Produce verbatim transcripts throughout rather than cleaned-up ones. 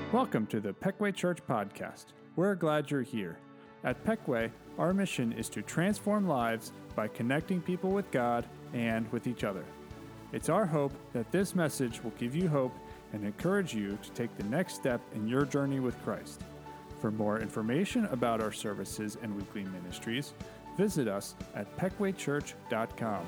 Welcome to the Peckway Church Podcast. We're glad you're here. At Peckway, our mission is to transform lives by connecting people with God and with each other. It's our hope that this message will give you hope and encourage you to take the next step in your journey with Christ. For more information about our services and weekly ministries, visit us at peckway church dot com.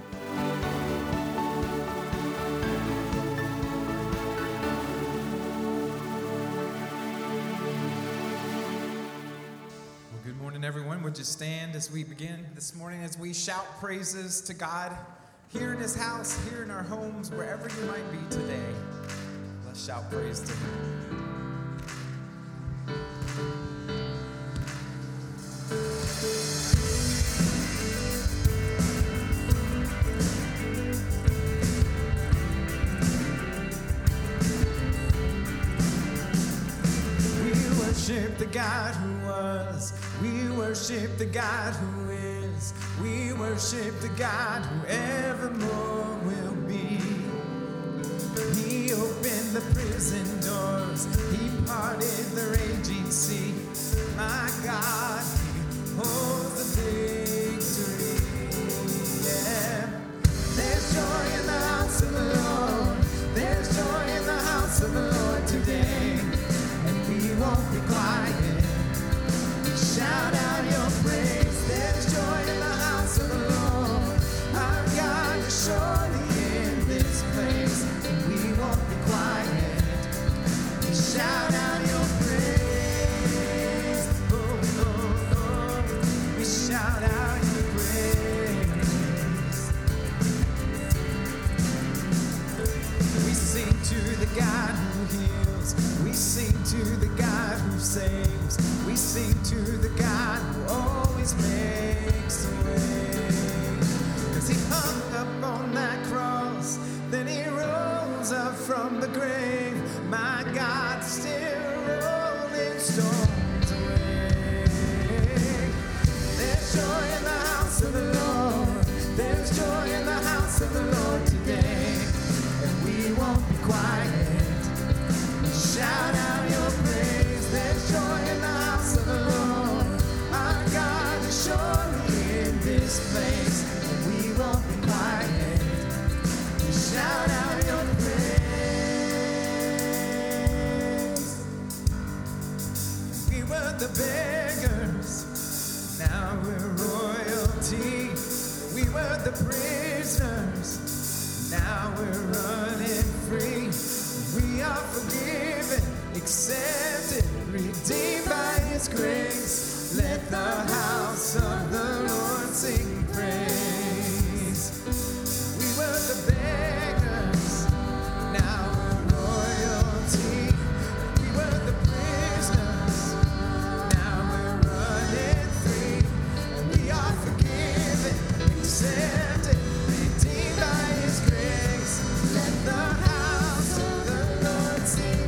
Everyone, would you stand as we begin this morning, as we shout praises to God here in His house, here in our homes, wherever you might be today. Let's shout praise to Him. We worship the God who was. We worship the God who is. We worship the God who evermore will be. He opened the prison doors. He parted the raging sea. My God, He holds the victory. Yeah. There's joy in the house of the Lord. There's joy in the house of the Lord today. And we won't be quiet. Shout out your praise. There's joy in the house of the Lord. Our God is surely in this place, and we won't be quiet. Shout out your praise. Oh, oh, oh. We shout out your praise. We sing to the God who heals. We sing to the God who saves. We sing to the God who always makes a way. 'Cause He hung up on that cross, then He rose up from the grave. My God, still rolling stones away. There's joy in the house of the Lord. There's joy in the house of the Lord today. And we won't be quiet. Shout out your praise. There's joy in the house of the Lord. Our God is surely in this place, and we won't be quiet. Shout out your praise. We were the beggars, now we're royalty. We were the prisoners, now we're running free. We are forgiven, accepted, redeemed by His grace. Let the house of the Lord sing praise. We were the beggars, now we're royalty. We were the prisoners, now we're running free. We are forgiven, accepted, redeemed by His grace. Let the house of the Lord sing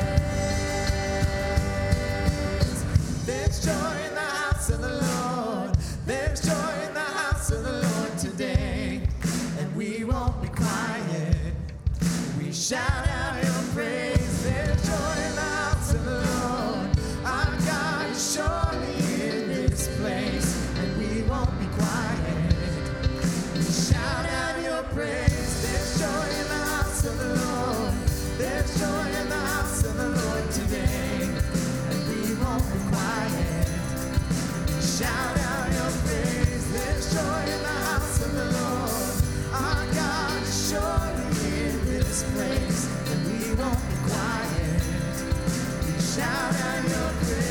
praise. There's joy in the house of the Lord. There's joy in the house of the Lord today. And we won't be quiet. We shout out your praise. There's joy in the house of the Lord. Our God is surely in this place. And we won't be quiet. We shout out your praise. There's joy in the house of the Lord. There's joy in the house of the Lord today. And we won't be quiet. Shout out your praise. There's joy in the house of the Lord. Our God is surely in this place, and we won't be quiet. We shout out your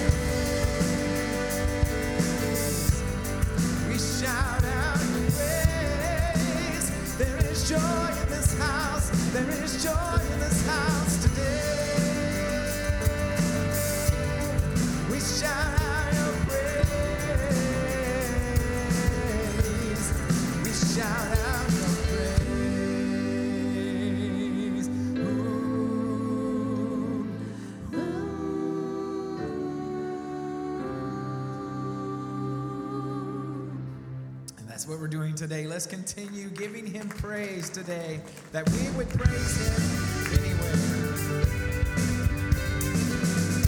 praise. We shout out your praise. There is joy in this house. There is joy in this house today. We shout out your praise. We shout out your praise. Ooh. And that's what we're doing today. Let's continue giving Him praise today, that we would praise Him anywhere.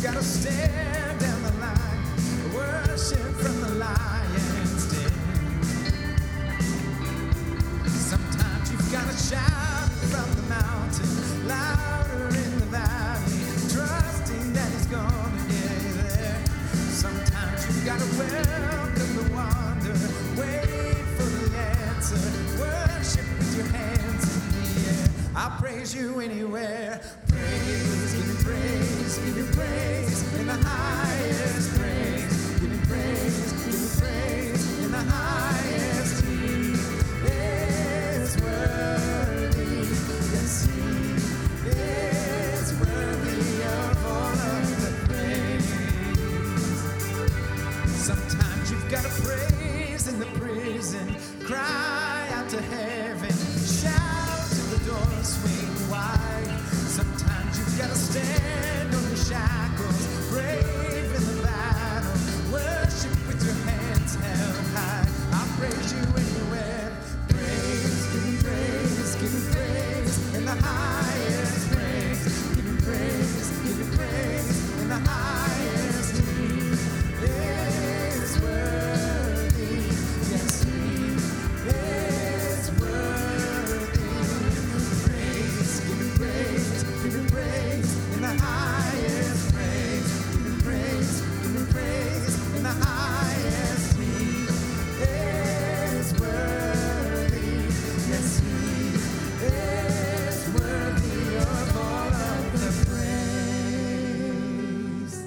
you've got to stare down the line, worship from the lion's den. Sometimes you've got to shout from the mountain, louder in the valley, trusting that he's gonna get you there. Sometimes you've got to welcome the wonder, wait for the answer, worship with your hands in the air. I'll praise you anywhere. Praise, give me praise, give me praise in the highest praise. Give me praise, give me praise in the highest. He is worthy, yes he is worthy of all of the praise. Sometimes you've got to praise in the prison, cry out to heaven, shout till the doors swing wide. Sometimes you've got to stand on the shackles, brave in the battle, worship with your hands held high. I'll praise you anywhere. Praise, give me praise, give me praise in the highest praise. Give me praise, give me praise in the highest. He is worthy, yes he is worthy. Praise, give me praise, give me praise in the highest praise. Give me praise, give me praise in the highest. He is worthy, yes he is worthy of all of the praise.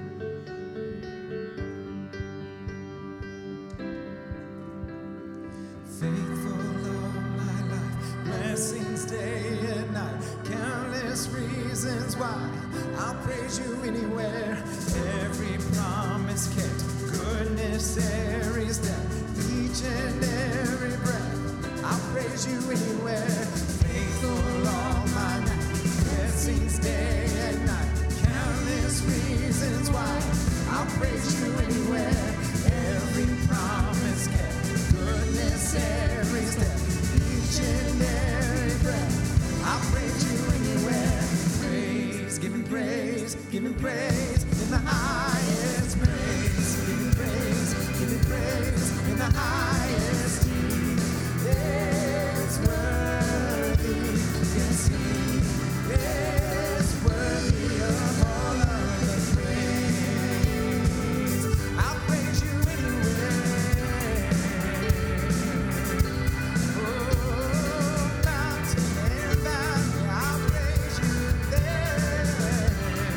Faithful all my life, blessings day and night, countless reasons why I'll praise you anywhere. Every promise kept, goodness there is there, each and every breath I'll praise you anywhere. Faithful all my life, blessings day and night, countless reasons why I'll praise you anywhere. Every promise kept, goodness there is there, each and every breath I'll praise you anywhere. Praise, give him praise, give him praise in the highest praise. Give him praise, give him praise in the highest. He is worthy, yes he is worthy of all of the praise. I'll praise you anywhere. Oh, mountain and valley, I'll praise you there.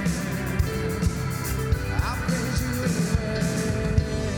I'll praise you anywhere.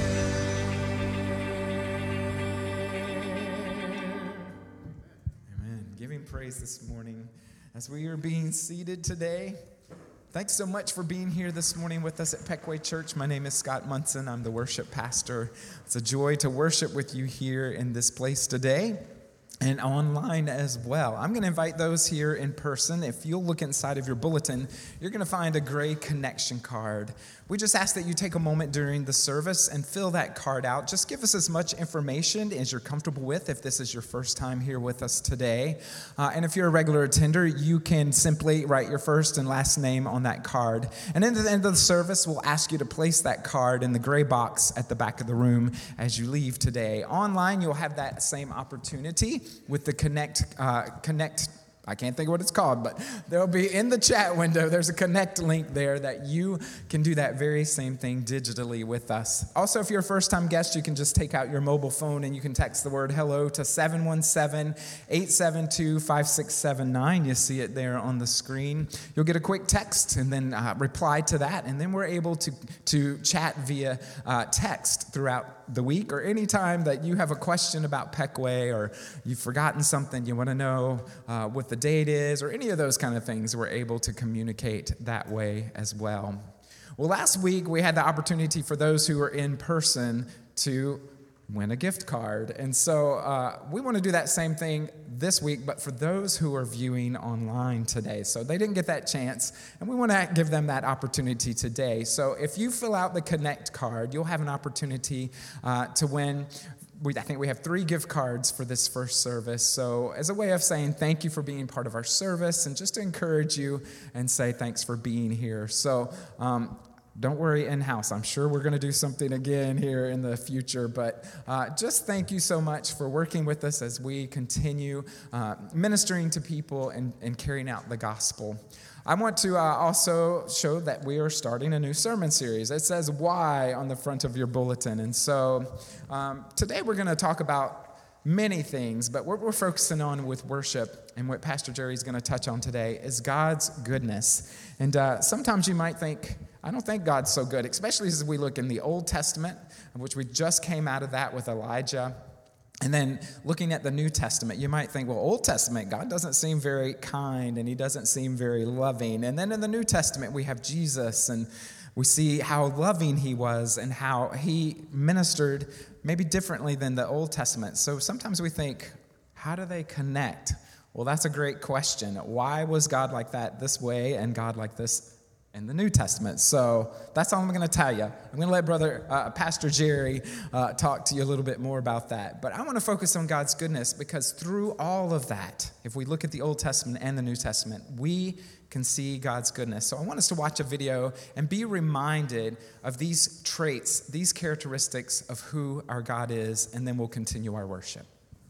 Amen. Giving praise this morning as we are being seated today. Thanks so much for being here this morning with us at Peckway Church. My name is Scott Munson. I'm the worship pastor. It's a joy to worship with you here in this place today and online as well. I'm going to invite those here in person. If you'll look inside of your bulletin, you're going to find a gray connection card. We just ask that you take a moment during the service and fill that card out. Just give us as much information as you're comfortable with if this is your first time here with us today. Uh, and if you're a regular attender, you can simply write your first and last name on that card. And at the end of the service, we'll ask you to place that card in the gray box at the back of the room as you leave today. Online, you'll have that same opportunity with the Connect uh, Connect I can't think of what it's called, but there'll be in the chat window, there's a connect link there that you can do that very same thing digitally with us. Also, if you're a first-time guest, you can just take out your mobile phone and you can text the word hello to seven one seven, eight seven two, five six seven nine. You see it there on the screen. You'll get a quick text and then uh, reply to that, and then we're able to, to chat via uh, text throughout the week, or any time that you have a question about Peckway, or you've forgotten something, you want to know uh, what the date is, or any of those kind of things, we're able to communicate that way as well. Well, last week we had the opportunity for those who were in person to win a gift card. And so uh, we want to do that same thing this week, but for those who are viewing online today. So they didn't get that chance, and we want to give them that opportunity today. So if you fill out the Connect card, you'll have an opportunity uh, to win we, I think we have three gift cards for this first service. So as a way of saying thank you for being part of our service and just to encourage you and say thanks for being here. So um, don't worry in-house. I'm sure we're going to do something again here in the future. But uh, just thank you so much for working with us as we continue uh, ministering to people and, and carrying out the gospel. I want to uh, also show that we are starting a new sermon series. It says why on the front of your bulletin. And so um, today we're going to talk about many things, but what we're focusing on with worship and what Pastor Jerry's going to touch on today is God's goodness. And uh, sometimes you might think, I don't think God's so good, especially as we look in the Old Testament, which we just came out of that with Elijah. And then looking at the New Testament, you might think, well, Old Testament, God doesn't seem very kind and he doesn't seem very loving. And then in the New Testament, we have Jesus and we see how loving he was and how he ministered maybe differently than the Old Testament. So sometimes we think, how do they connect? Well, that's a great question. Why was God like that this way and God like this in the New Testament? So that's all I'm going to tell you. I'm going to let Brother uh, Pastor Jerry uh, talk to you a little bit more about that. But I want to focus on God's goodness because through all of that, if we look at the Old Testament and the New Testament, we can see God's goodness. So I want us to watch a video and be reminded of these traits, these characteristics of who our God is, and then we'll continue our worship.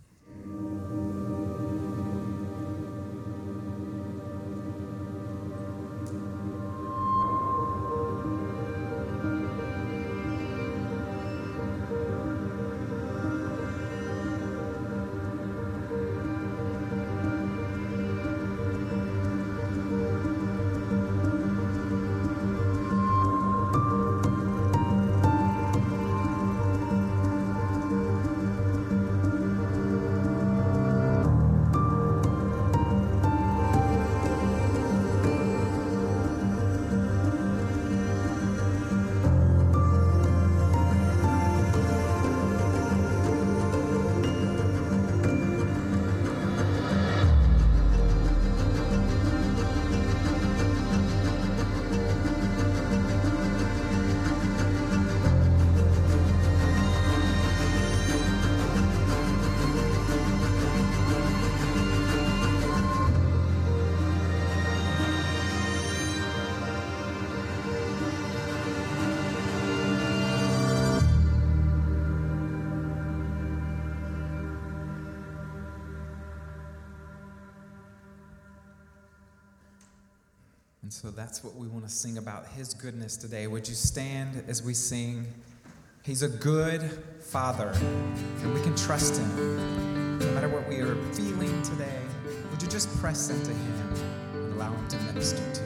And so that's what we want to sing about, his goodness today. Would you stand as we sing? He's a good Father, and we can trust him. No matter what we are feeling today, would you just press into him and allow him to minister to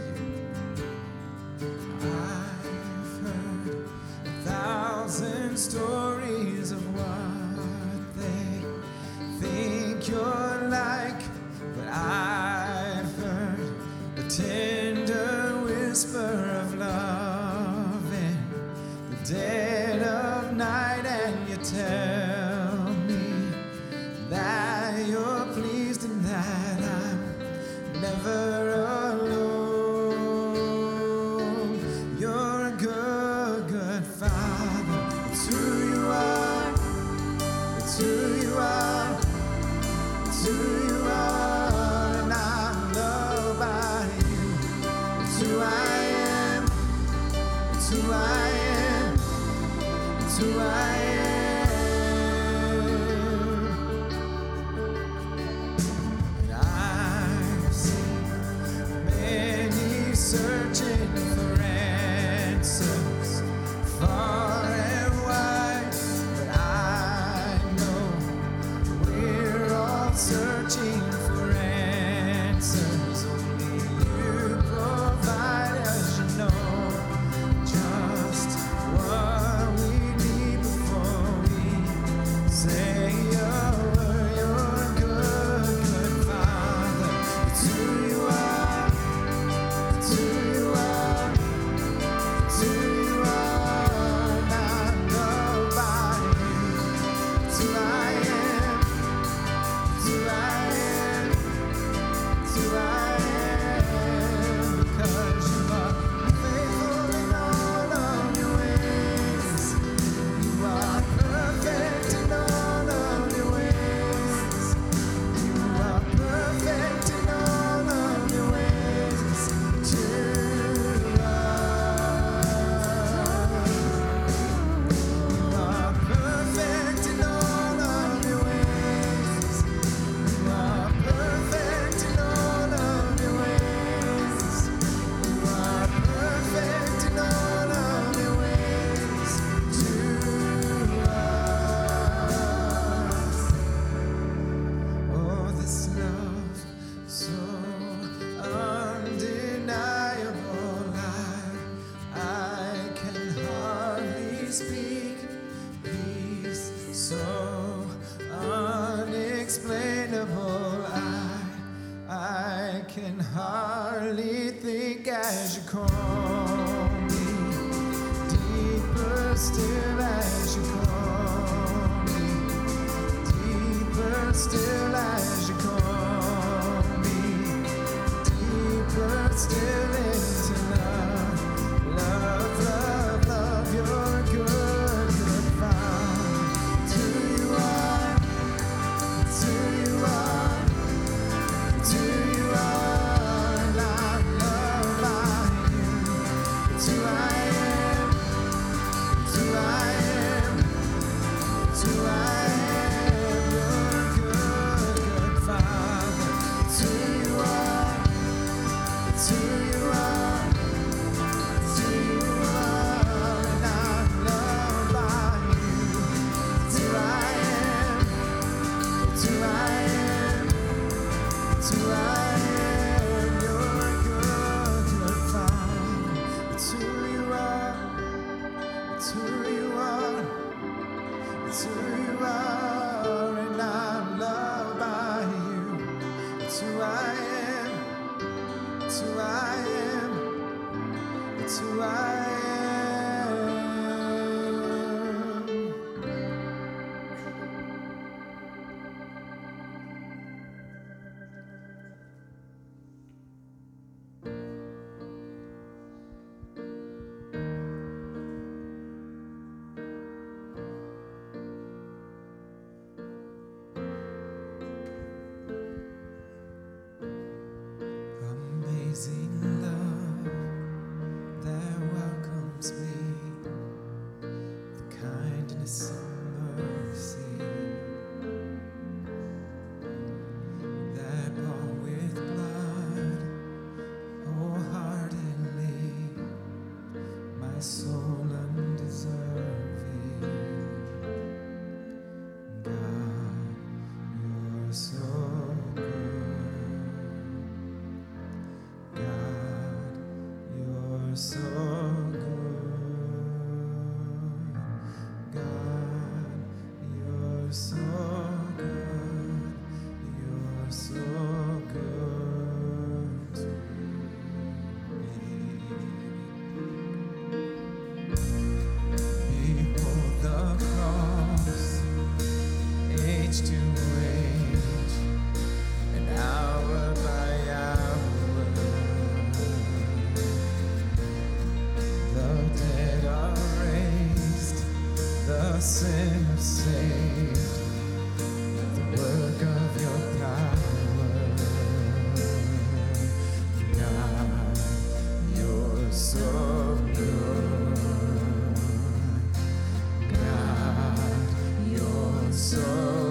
you? I've heard a thousand stories of what they think you're like, but I've heard the tender whisper of love in the dead of night, and you tell me that you're pleased and that I'm never alone. You're a good, good Father. It's who you are. It's who you are. It's who you are, and I'm loved by you. It's who I am. It's who I am. It's who I am. And I've seen many searching for answers far and wide, but I know we're all searching for answers. Only you provide us, you know just what we need before call me, deeper still as you call me, deeper still as you call me, deeper still into love, love, love, love, you're good, good Father. To you are, to you are, to you are, and I'm loved by you. It's who I am, it's who I am, it's who I am, you're good, good Father. It's who you are, it's who you are, it's who you are, and I'm loved by you. It's who I am, it's who I am, it's who I am, you're good, good Father. It's who you are, it's who you are, it's who you are, and I'm loved by you. It's who I am, it's who I am, it's who I am. Amazing love that welcomes me, the kindness and mercy that bought with blood wholeheartedly my soul undeserving. God, you're so good. God, you're so good. God, you're so good. You're so good to me. Behold the cross, age to age, and hour by hour. The dead are raised, the sinners saved, the work of your power. God, you're so good. God, you're so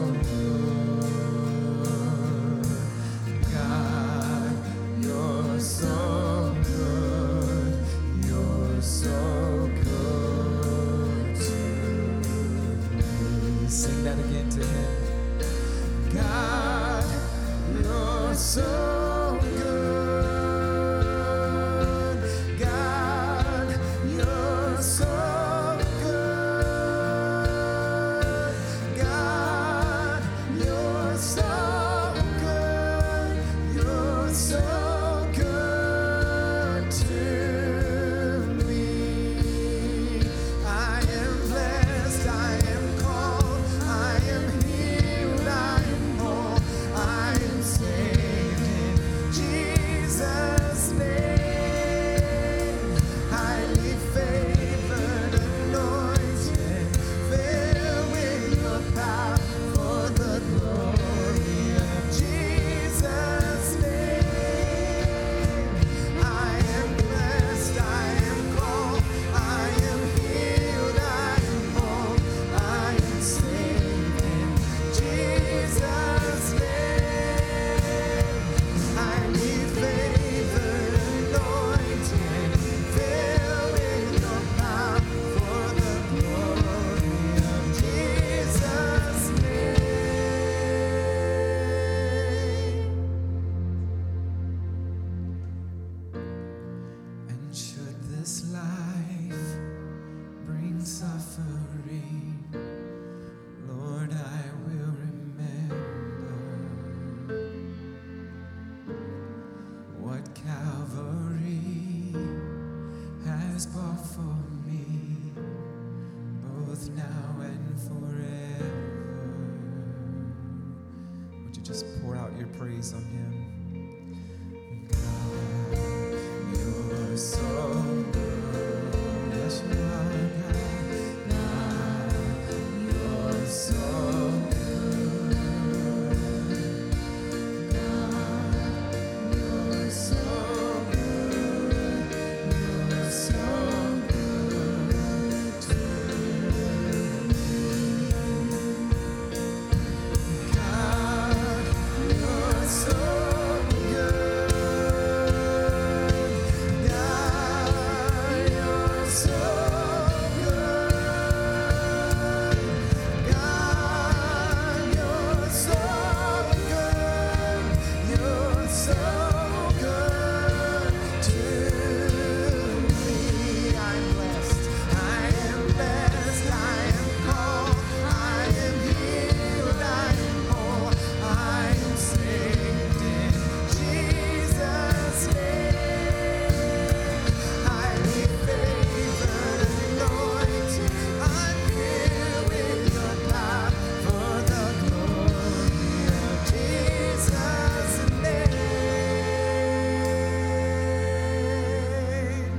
good. God, you're so good. You're so good to me. Sing that again to him. God, you're so good. God, for me, both now and forever. Would you just pour out your praise on him? God, you're so good. Yes, you are, God. God, you're so good. God, you're so good. You're so good to me. God, you're so good. God, you're so good. God, you're so good. You're so good to me. I'm blessed. I am blessed. I am called. I am healed. I am whole. I am saved in Jesus' name. Highly favored, anointed. I'm filled with your power for the glory of Jesus' name.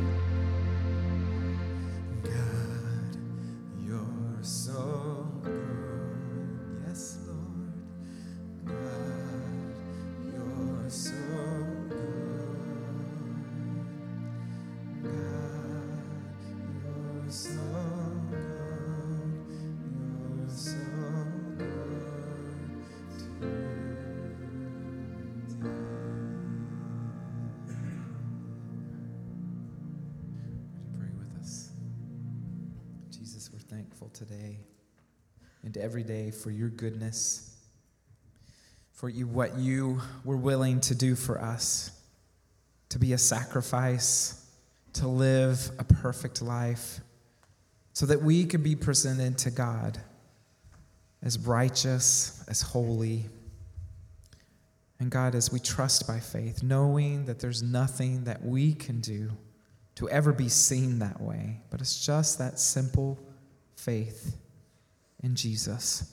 God, you're so good. Yes, Lord. God, you're so good. God, you're so good. You're so good to me. Would you pray with us? Jesus, we're thankful today and every day for your goodness, for you what you were willing to do for us, to be a sacrifice, to live a perfect life, so that we could be presented to God as righteous, as holy. And God, as we trust by faith, knowing that there's nothing that we can do to ever be seen that way, but it's just that simple faith in Jesus.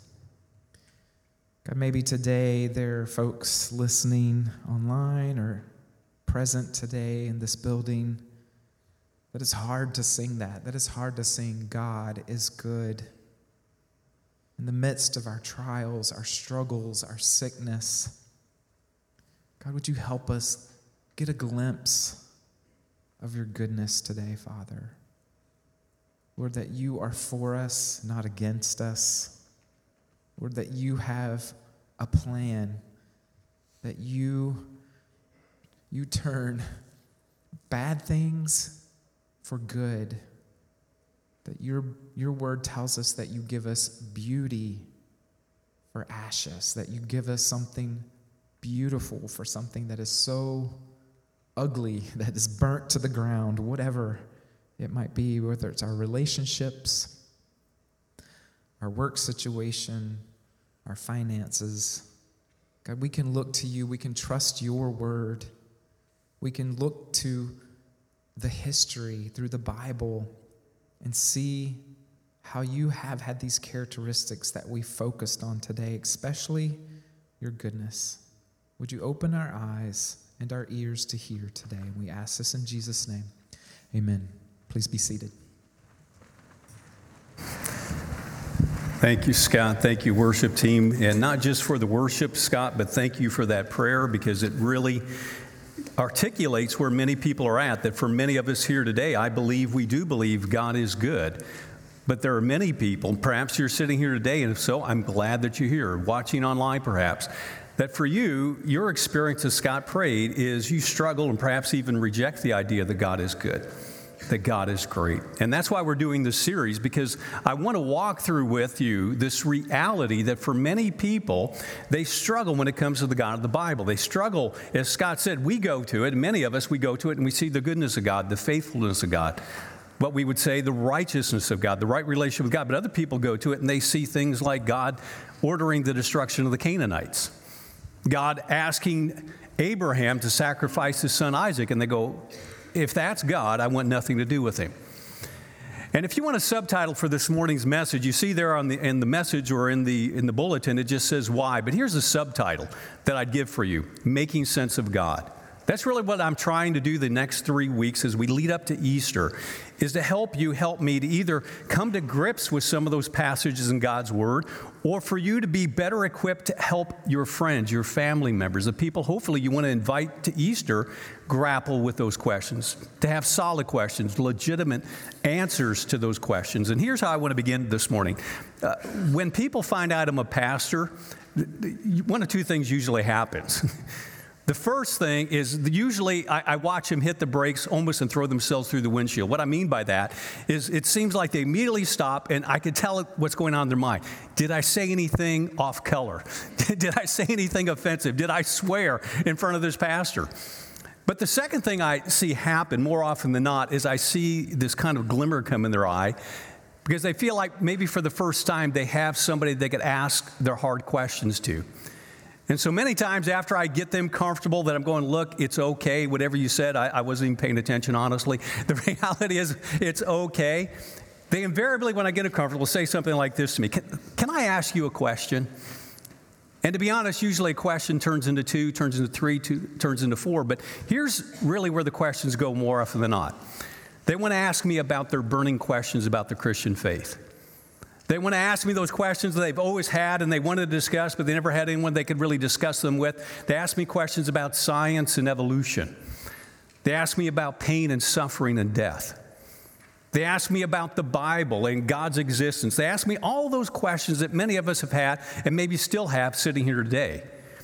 God, maybe today there are folks listening online or present today in this building that it's hard to sing that, that it's hard to sing God is good. In the midst of our trials, our struggles, our sickness, God, would you help us get a glimpse of your goodness today, Father? Lord, that you are for us, not against us. Lord, that you have a plan, that you, you turn bad things for good, that your, your word tells us that you give us beauty for ashes, that you give us something beautiful for something that is so ugly, that is burnt to the ground, whatever it might be, whether it's our relationships, our work situation, our finances. God, we can look to you. We can trust your word. We can look to the history through the Bible and see how you have had these characteristics that we focused on today, especially your goodness. Would you open our eyes and our ears to hear today? We ask this in Jesus' name. Amen. Please be seated. Thank you, Scott. Thank you, worship team. And not just for the worship, Scott, but thank you for that prayer, because it really articulates where many people are at, that for many of us here today, I believe we do believe God is good. But there are many people, perhaps you're sitting here today, and if so, I'm glad that you're here, watching online perhaps, that for you, your experience as Scott prayed is you struggle and perhaps even reject the idea that God is good, that God is great. And that's why we're doing this series, because I want to walk through with you this reality that for many people, they struggle when it comes to the God of the Bible. They struggle, as Scott said, we go to it, and many of us, we go to it and we see the goodness of God, the faithfulness of God, what we would say the righteousness of God, the right relationship with God. But other people go to it and they see things like God ordering the destruction of the Canaanites, God asking Abraham to sacrifice his son Isaac, and they go, if that's God, I want nothing to do with him. And if you want a subtitle for this morning's message, you see there on the in the message or in the in the bulletin, it just says why. But here's a subtitle that I'd give for you: Making Sense of God. That's really what I'm trying to do the next three weeks as we lead up to Easter, is to help you, help me to either come to grips with some of those passages in God's Word, or for you to be better equipped to help your friends, your family members, the people hopefully you want to invite to Easter, grapple with those questions, to have solid questions, legitimate answers to those questions. And here's how I want to begin this morning. Uh, when people find out I'm a pastor, one of two things usually happens. The first thing is usually I, I watch them hit the brakes almost and throw themselves through the windshield. What I mean by that is it seems like they immediately stop, and I can tell what's going on in their mind. Did I say anything off color? Did I say anything offensive? Did I swear in front of this pastor? But the second thing I see happen more often than not is I see this kind of glimmer come in their eye, because they feel like maybe for the first time they have somebody they could ask their hard questions to. And so many times after I get them comfortable that I'm going, look, it's okay, whatever you said, I, I wasn't even paying attention, honestly. The reality is it's okay. They invariably, when I get them comfortable, say something like this to me: Can, can I ask you a question? And to be honest, usually a question turns into two, turns into three, two, turns into four. But here's really where the questions go more often than not. They want to ask me about their burning questions about the Christian faith. They want to ask me those questions that they've always had and they wanted to discuss, but they never had anyone they could really discuss them with. They ask me questions about science and evolution. They ask me about pain and suffering and death. They ask me about the Bible and God's existence. They ask me all those questions that many of us have had and maybe still have sitting here today.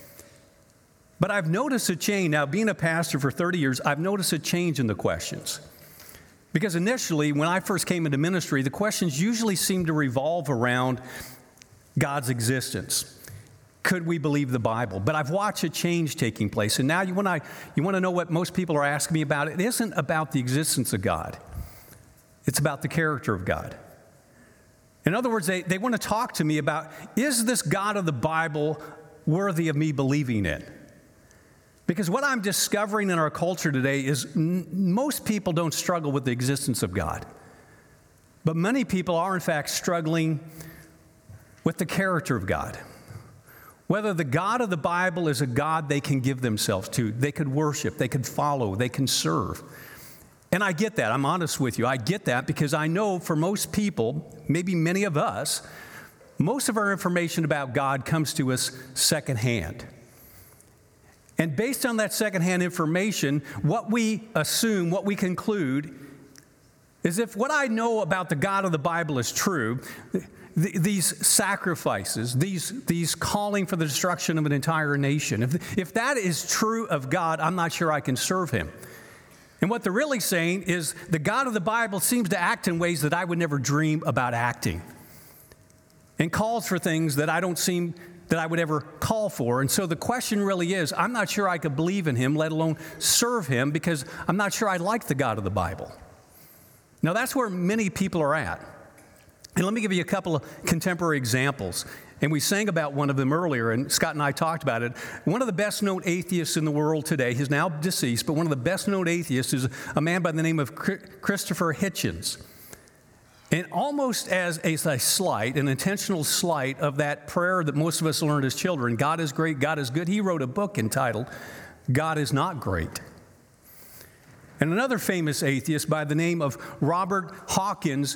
But I've noticed a change. Now, being a pastor for thirty years, I've noticed a change in the questions. Because initially, when I first came into ministry, the questions usually seemed to revolve around God's existence. Could we believe the Bible? But I've watched a change taking place. And now you want to you want to know what most people are asking me about? It isn't about the existence of God. It's about the character of God. In other words, they, they want to talk to me about, is this God of the Bible worthy of me believing in? Because what I'm discovering in our culture today is n- most people don't struggle with the existence of God. But many people are, in fact, struggling with the character of God. Whether the God of the Bible is a God they can give themselves to, they could worship, they could follow, they can serve. And I get that. I'm honest with you. I get that because I know for most people, maybe many of us, most of our information about God comes to us secondhand. And based on that secondhand information, what we assume, what we conclude, is if what I know about the God of the Bible is true, th- these sacrifices, these, these calling for the destruction of an entire nation, if, if that is true of God, I'm not sure I can serve him. And what they're really saying is the God of the Bible seems to act in ways that I would never dream about acting, and calls for things that I don't seem that I would ever call for. And so the question really is, I'm not sure I could believe in him, let alone serve him, because I'm not sure I like the God of the Bible. Now, that's where many people are at. And let me give you a couple of contemporary examples. And we sang about one of them earlier, and Scott and I talked about it. One of the best-known atheists in the world today, he's now deceased, but one of the best-known atheists is a man by the name of Christopher Hitchens. And almost as a, a slight, an intentional slight of that prayer that most of us learned as children, God is great, God is good, he wrote a book entitled, God is Not Great. And another famous atheist by the name of Robert Hawkins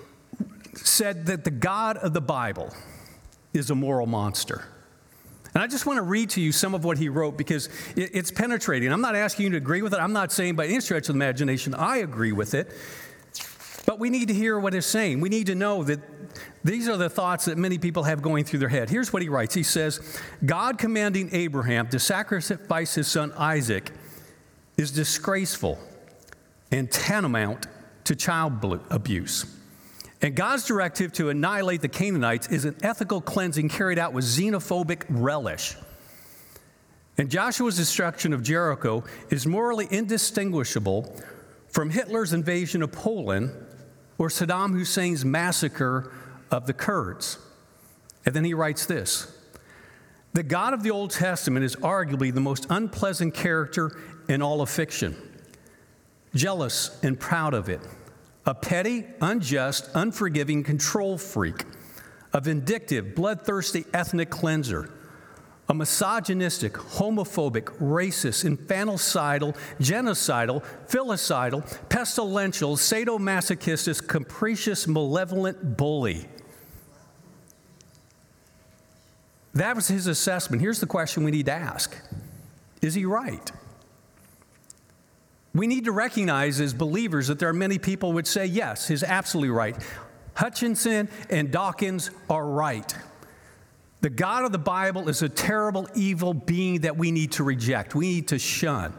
said that the God of the Bible is a moral monster. And I just want to read to you some of what he wrote because it, it's penetrating. I'm not asking you to agree with it. I'm not saying by any stretch of the imagination I agree with it. But we need to hear what it's saying. We need to know that these are the thoughts that many people have going through their head. Here's what he writes. He says, God commanding Abraham to sacrifice his son Isaac is disgraceful and tantamount to child abuse. And God's directive to annihilate the Canaanites is an ethical cleansing carried out with xenophobic relish. And Joshua's destruction of Jericho is morally indistinguishable from Hitler's invasion of Poland or Saddam Hussein's massacre of the Kurds. And then he writes this: the God of the Old Testament is arguably the most unpleasant character in all of fiction. Jealous and proud of it, a petty, unjust, unforgiving control freak, a vindictive, bloodthirsty ethnic cleanser, a misogynistic, homophobic, racist, infanticidal, genocidal, filicidal, pestilential, sadomasochistic, capricious, malevolent bully. That was his assessment. Here's the question we need to ask. Is he right? We need to recognize as believers that there are many people who would say, yes, he's absolutely right. Hutchinson and Dawkins are right. The God of the Bible is a terrible, evil being that we need to reject. We need to shun.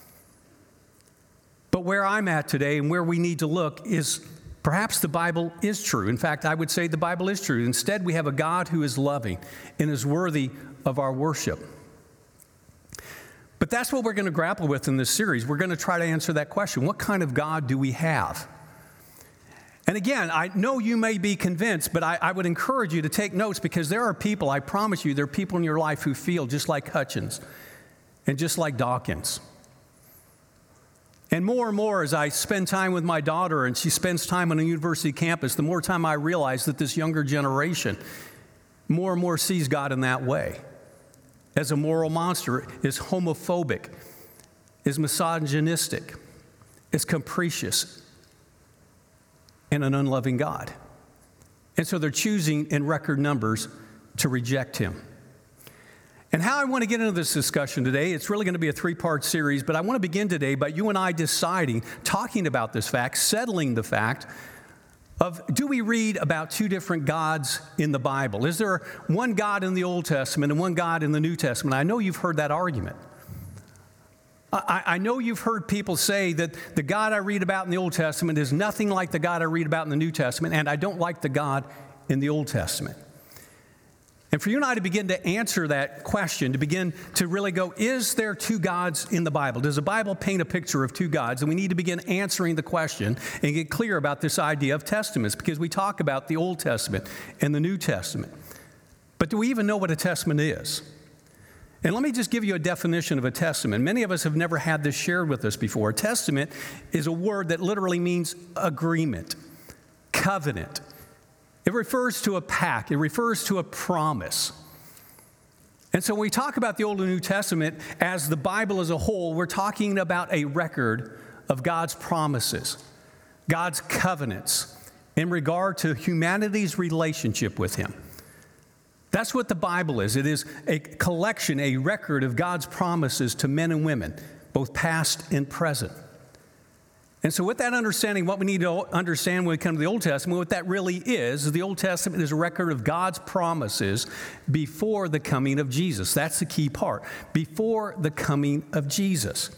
But where I'm at today and where we need to look is perhaps the Bible is true. In fact, I would say the Bible is true. Instead, we have a God who is loving and is worthy of our worship. But that's what we're going to grapple with in this series. We're going to try to answer that question. What kind of God do we have? And again, I know you may be convinced, but I, I would encourage you to take notes because there are people, I promise you, there are people in your life who feel just like Hutchins and just like Dawkins. And more and more as I spend time with my daughter and she spends time on a university campus, the more time I realize that this younger generation more and more sees God in that way. As a moral monster, is homophobic, is misogynistic, is capricious, and an unloving God. And so they're choosing in record numbers to reject him. And how I want to get into this discussion today, it's really going to be a three-part series, but I want to begin today by you and I deciding, talking about this fact, settling the fact of, do we read about two different gods in the Bible? Is there one God in the Old Testament and one God in the New Testament? I know you've heard that argument. I, I know you've heard people say that the God I read about in the Old Testament is nothing like the God I read about in the New Testament, and I don't like the God in the Old Testament. And for you and I to begin to answer that question, to begin to really go, is there two gods in the Bible? Does the Bible paint a picture of two gods? And we need to begin answering the question and get clear about this idea of testaments, because we talk about the Old Testament and the New Testament. But do we even know what a testament is? And let me just give you a definition of a testament. Many of us have never had this shared with us before. A testament is a word that literally means agreement, covenant. It refers to a pact. It refers to a promise. And so when we talk about the Old and New Testament as the Bible as a whole, we're talking about a record of God's promises, God's covenants in regard to humanity's relationship with him. That's what the Bible is. It is a collection, a record of God's promises to men and women, both past and present. And so with that understanding, what we need to understand when we come to the Old Testament, what that really is, is the Old Testament is a record of God's promises before the coming of Jesus. That's the key part. Before the coming of Jesus.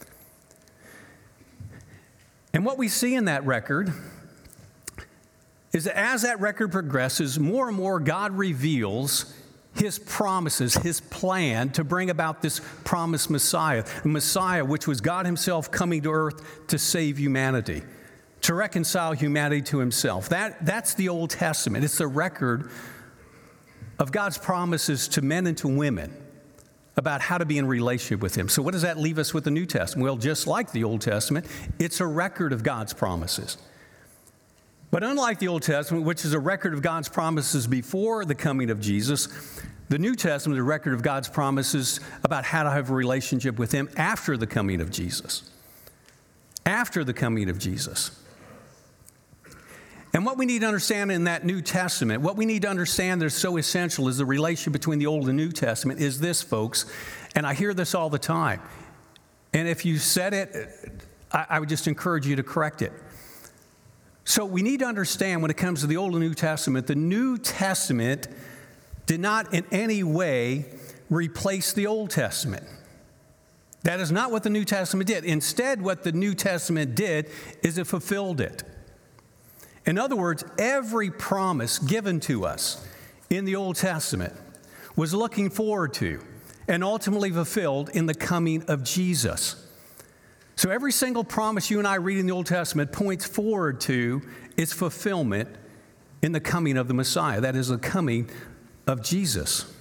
And what we see in that record is that as that record progresses, more and more God reveals his promises, his plan to bring about this promised Messiah, the Messiah which was God himself coming to earth to save humanity, to reconcile humanity to himself. That, that's the Old Testament. It's a record of God's promises to men and to women about how to be in relationship with him. So what does that leave us with the New Testament? Well, just like the Old Testament, it's a record of God's promises. But unlike the Old Testament, which is a record of God's promises before the coming of Jesus, the New Testament is a record of God's promises about how to have a relationship with him after the coming of Jesus. After the coming of Jesus. And what we need to understand in that New Testament, what we need to understand that's so essential is the relationship between the Old and New Testament is this, folks, and I hear this all the time. And if you said it, I, I would just encourage you to correct it. So we need to understand when it comes to the Old and New Testament, the New Testament did not in any way replace the Old Testament. That is not what the New Testament did. Instead, what the New Testament did is it fulfilled it. In other words, every promise given to us in the Old Testament was looking forward to and ultimately fulfilled in the coming of Jesus. So every single promise you and I read in the Old Testament points forward to its fulfillment in the coming of the Messiah. That is the coming of Jesus.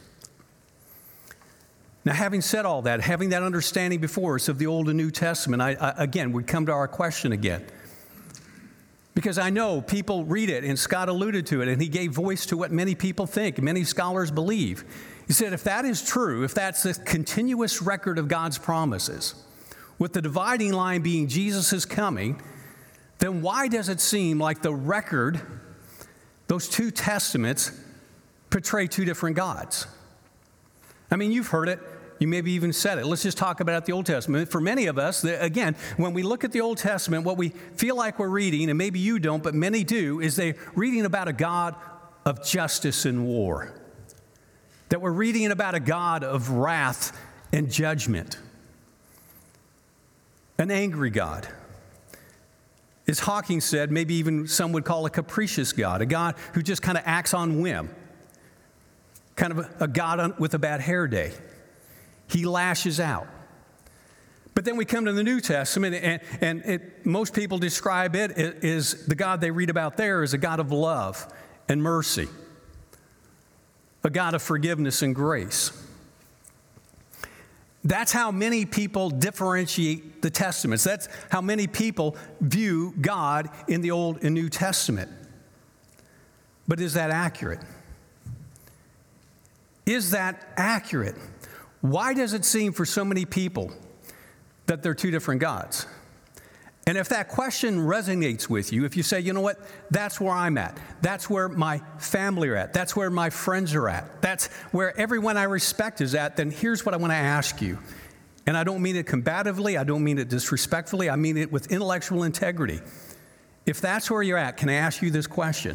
Now, having said all that, having that understanding before us of the Old and New Testament, I, I, again, we come to our question again. Because I know people read it, and Scott alluded to it, and he gave voice to what many people think, many scholars believe. He said, if that is true, if that's a continuous record of God's promises, with the dividing line being Jesus' coming, then why does it seem like the record, those two testaments, portray two different gods? I mean, you've heard it. You maybe even said it. Let's just talk about the Old Testament. For many of us, the, again, when we look at the Old Testament, what we feel like we're reading, and maybe you don't, but many do, is they're reading about a God of justice and war. That we're reading about a God of wrath and judgment. An angry God. As Hawking said, maybe even some would call a capricious God, a God who just kind of acts on whim. Kind of a, a God on, with a bad hair day. He lashes out. But then we come to the New Testament, and, and it, most people describe it as the God they read about there is a God of love and mercy, a God of forgiveness and grace. That's how many people differentiate the Testaments. That's how many people view God in the Old and New Testament. But is that accurate? Is that accurate? Why does it seem for so many people that they're two different gods? And if that question resonates with you, if you say, you know what, that's where I'm at. That's where my family are at. That's where my friends are at. That's where everyone I respect is at, then here's what I want to ask you. And I don't mean it combatively. I don't mean it disrespectfully. I mean it with intellectual integrity. If that's where you're at, can I ask you this question?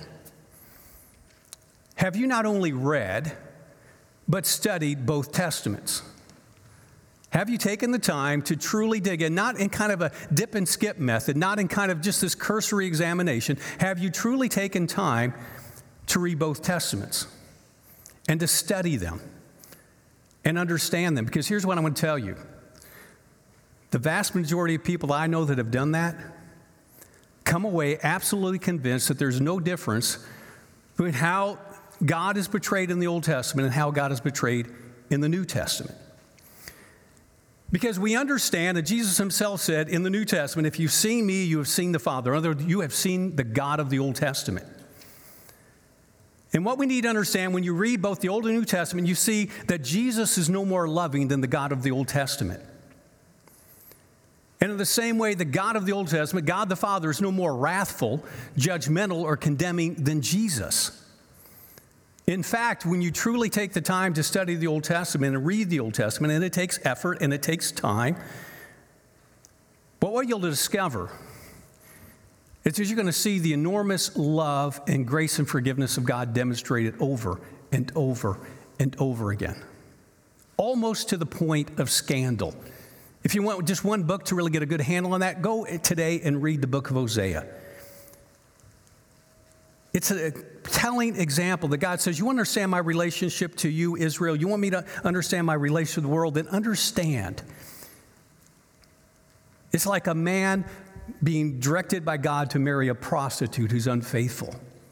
Have you not only read, but studied both Testaments? Have you taken the time to truly dig in, not in kind of a dip and skip method, not in kind of just this cursory examination? Have you truly taken time to read both Testaments and to study them and understand them? Because here's what I'm going to tell you. The vast majority of people that I know that have done that come away absolutely convinced that there's no difference between how God is portrayed in the Old Testament and how God is portrayed in the New Testament. Because we understand that Jesus himself said in the New Testament, if you've seen me, you have seen the Father. In other words, you have seen the God of the Old Testament. And what we need to understand when you read both the Old and New Testament, you see that Jesus is no more loving than the God of the Old Testament. And in the same way, the God of the Old Testament, God the Father, is no more wrathful, judgmental, or condemning than Jesus. In fact, when you truly take the time to study the Old Testament and read the Old Testament, and it takes effort and it takes time, but what you'll discover is that you're going to see the enormous love and grace and forgiveness of God demonstrated over and over and over again, almost to the point of scandal. If you want just one book to really get a good handle on that, go today and read the book of Hosea. It's a telling example that God says, you understand my relationship to you, Israel? You want me to understand my relationship to the world? Then understand. It's like a man being directed by God to marry a prostitute who's unfaithful.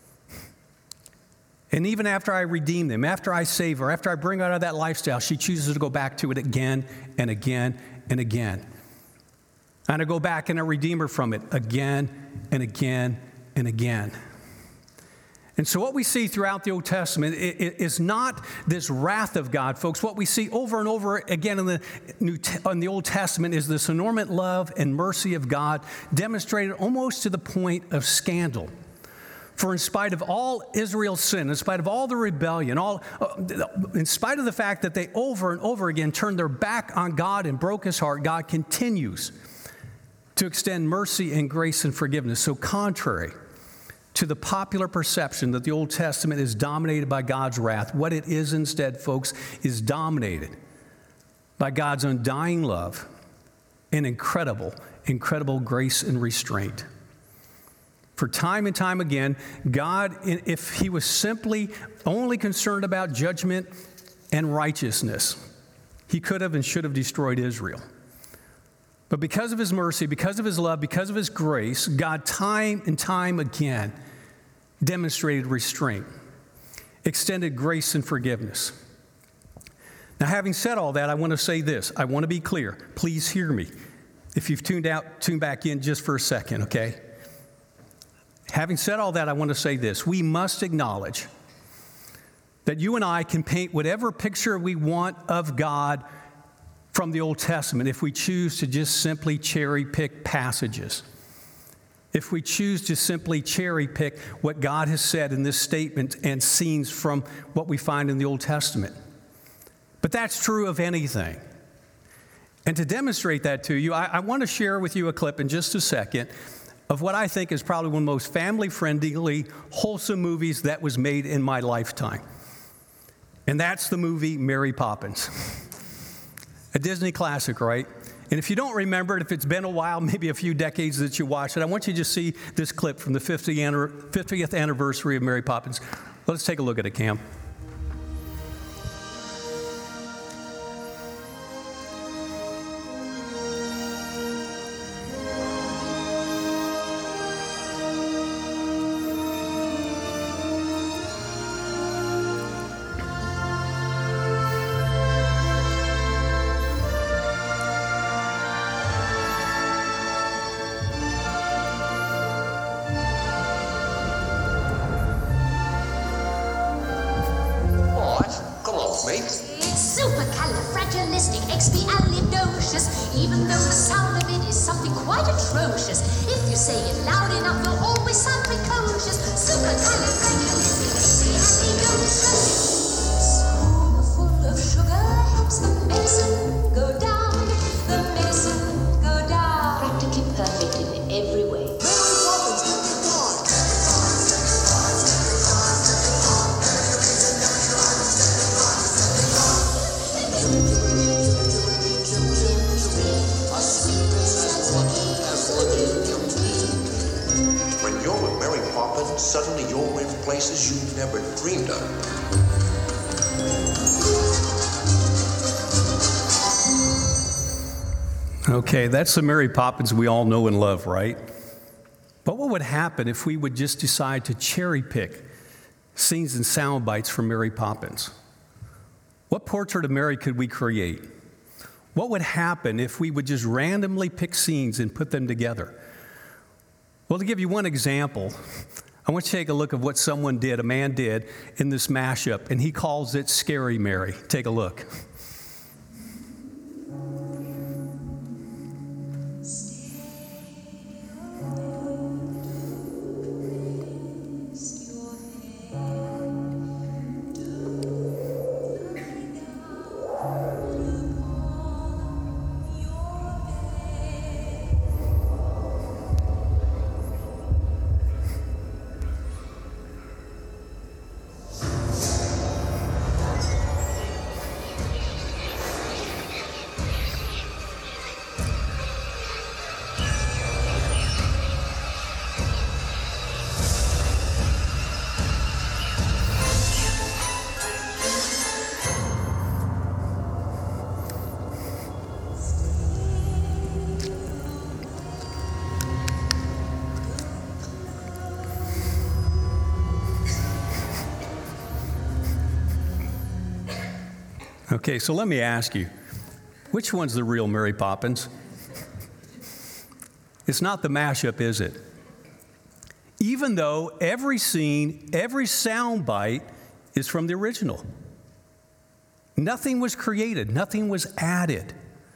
And even after I redeem them, after I save her, after I bring her out of that lifestyle, she chooses to go back to it again and again and again. And I go back and I redeem her from it again and again and again. And so what we see throughout the Old Testament is not this wrath of God, folks. What we see over and over again in the New in the Old Testament is this enormous love and mercy of God demonstrated almost to the point of scandal. For in spite of all Israel's sin, in spite of all the rebellion, all, in spite of the fact that they over and over again turned their back on God and broke his heart, God continues to extend mercy and grace and forgiveness. So contrary to the popular perception that the Old Testament is dominated by God's wrath, what it is instead, folks, is dominated by God's undying love and incredible, incredible grace and restraint. For time and time again, God, if he was simply only concerned about judgment and righteousness, he could have and should have destroyed Israel. But because of his mercy, because of his love, because of his grace, God time and time again demonstrated restraint, extended grace and forgiveness. Now, having said all that, I want to say this. I want to be clear. Please hear me. If you've tuned out, tune back in just for a second, okay? Having said all that, I want to say this. We must acknowledge that you and I can paint whatever picture we want of God from the Old Testament if we choose to just simply cherry pick passages. If we choose to simply cherry pick what God has said in this statement and scenes from what we find in the Old Testament. But that's true of anything. And to demonstrate that to you, I, I want to share with you a clip in just a second of what I think is probably one of the most family-friendly, wholesome movies that was made in my lifetime. And that's the movie Mary Poppins. A Disney classic, right? And if you don't remember it, if it's been a while, maybe a few decades that you watched it, I want you to just see this clip from the fiftieth anniversary of Mary Poppins. Let's take a look at it, Cam. Supercalifragilisticexpialidocious, even though the sound of it is something quite atrocious. If you say it loud enough, it'll always sound precocious. Supercalifragilisticexpialidocious. Spoonful of sugar helps the medicine go down. The medicine go down. Practically perfect in every way. Suddenly you're in places you've never dreamed of. Okay, that's the Mary Poppins we all know and love, right? But what would happen if we would just decide to cherry pick scenes and sound bites from Mary Poppins? What portrait of Mary could we create? What would happen if we would just randomly pick scenes and put them together? Well, to give you one example, I want you to take a look at what someone did, a man did, in this mashup, and he calls it Scary Mary. Take a look. Okay, so let me ask you, which one's the real Mary Poppins? It's not the mashup, is it? Even though every scene, every sound bite is from the original. Nothing was created, nothing was added.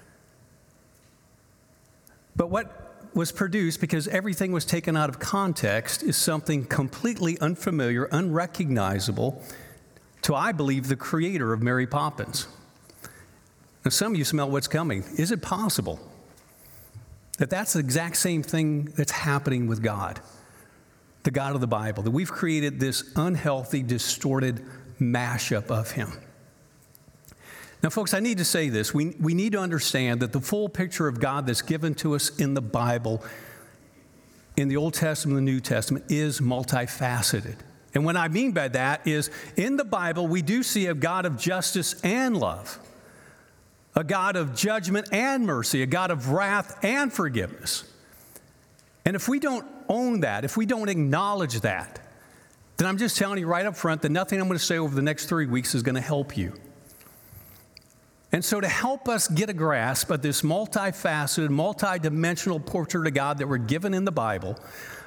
But what was produced, because everything was taken out of context, is something completely unfamiliar, unrecognizable to, I believe, the creator of Mary Poppins. Now, some of you smell what's coming. Is it possible that that's the exact same thing that's happening with God, the God of the Bible, that we've created this unhealthy, distorted mashup of Him? Now, folks, I need to say this. We, we need to understand that the full picture of God that's given to us in the Bible, in the Old Testament and the New Testament, is multifaceted. And what I mean by that is, in the Bible, we do see a God of justice and love, a God of judgment and mercy, a God of wrath and forgiveness. And if we don't own that, if we don't acknowledge that, then I'm just telling you right up front that nothing I'm going to say over the next three weeks is going to help you. And so to help us get a grasp of this multifaceted, multidimensional portrait of God that we're given in the Bible,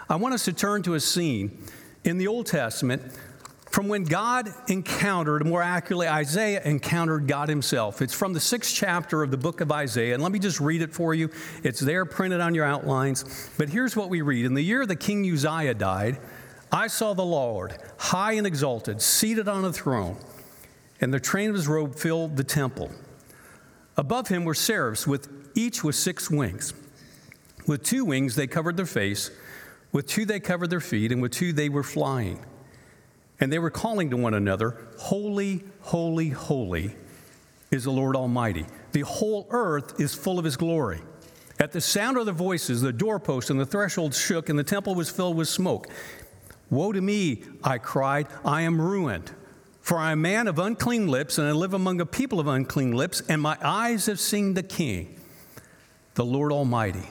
I want us to turn to a scene in the Old Testament from when God encountered, more accurately, Isaiah encountered God himself. It's from the sixth chapter of the book of Isaiah, and let me just read it for you. It's there printed on your outlines. But here's what we read. In the year that King Uzziah died, I saw the Lord, high and exalted, seated on a throne, and the train of his robe filled the temple. Above him were seraphs, with each with six wings. With two wings they covered their face, with two they covered their feet, and with two they were flying. And they were calling to one another, Holy, holy, holy is the Lord Almighty. The whole earth is full of his glory. At the sound of their voices, the doorpost and the threshold shook, and the temple was filled with smoke. Woe to me, I cried, I am ruined. For I am a man of unclean lips, and I live among a people of unclean lips, and my eyes have seen the King, the Lord Almighty.